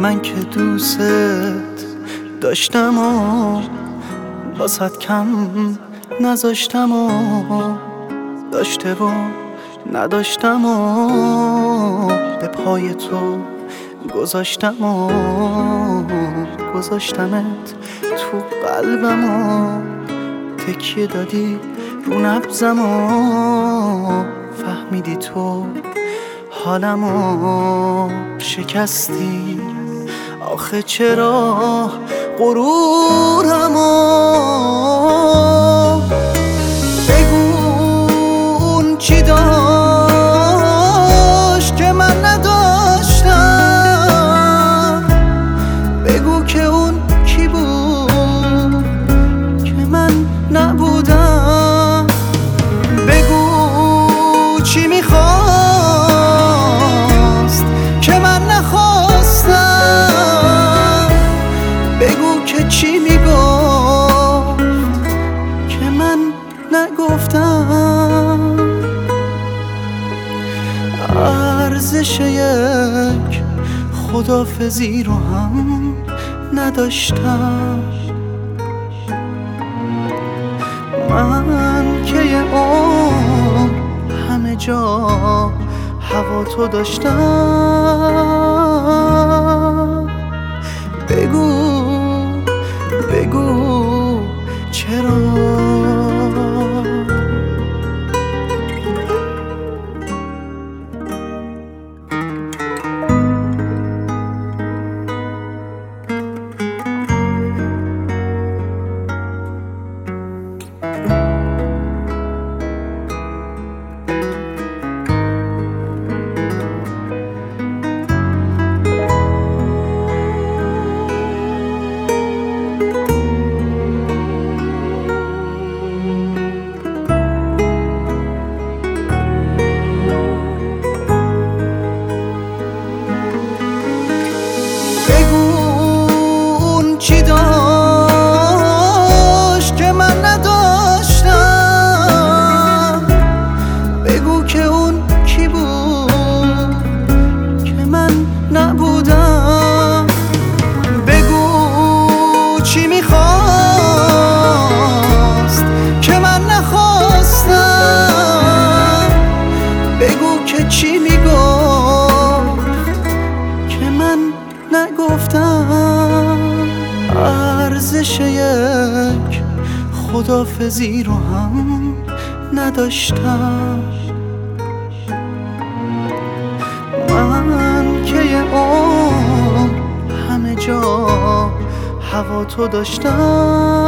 من که دوست داشتم و واسط کم نذاشتم و داشته و نداشتم و به پای تو گذاشتم و گذاشتمت تو قلبم و تکیه دادی رو نبضم و فهمیدی تو حالمو شکستی. آخه چرا غرورمو بگو اون چی داشت که من نداشتم، بگو که اون کی بود که من نبودم، بگو چی میخواست که من نخواستم، بگو که چی میگفت که من نگفتم. ارزش یک خداحافظی رو هم نداشتم، من که یه عمر همه جا هوا تو داشتم. بگو بگو چرا. چی داشت که من نداشتم، بگو که اون کی بود که من نبودم، بگو چی میخواست که من نخواستم، بگو که چی میگفت که من نگفتم. ارزش یک خداحافظی رو هم نداشتم، من که یه عمر همه جا هوا تو داشتم.